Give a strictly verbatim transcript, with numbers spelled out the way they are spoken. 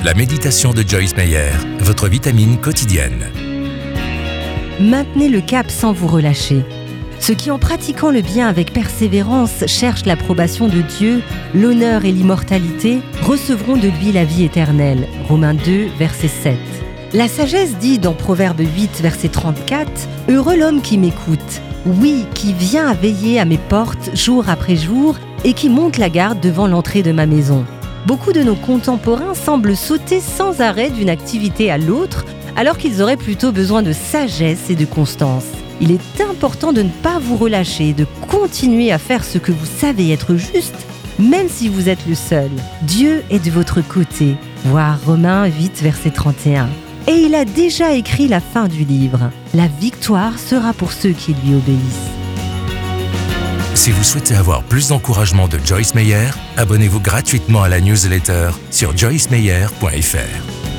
La méditation de Joyce Meyer, votre vitamine quotidienne. Maintenez le cap sans vous relâcher. Ceux qui, en pratiquant le bien avec persévérance, cherchent l'approbation de Dieu, l'honneur et l'immortalité, recevront de lui la vie éternelle. Romains deux, verset sept. La sagesse dit dans Proverbe huit, verset trente-quatre, « Heureux l'homme qui m'écoute, oui, qui vient à veiller à mes portes jour après jour et qui monte la garde devant l'entrée de ma maison. » Beaucoup de nos contemporains semblent sauter sans arrêt d'une activité à l'autre, alors qu'ils auraient plutôt besoin de sagesse et de constance. Il est important de ne pas vous relâcher et de continuer à faire ce que vous savez être juste, même si vous êtes le seul. Dieu est de votre côté. Voir Romains huit, verset trente et un. Et il a déjà écrit la fin du livre. La victoire sera pour ceux qui lui obéissent. Si vous souhaitez avoir plus d'encouragement de Joyce Meyer, abonnez-vous gratuitement à la newsletter sur joyce meyer point f r.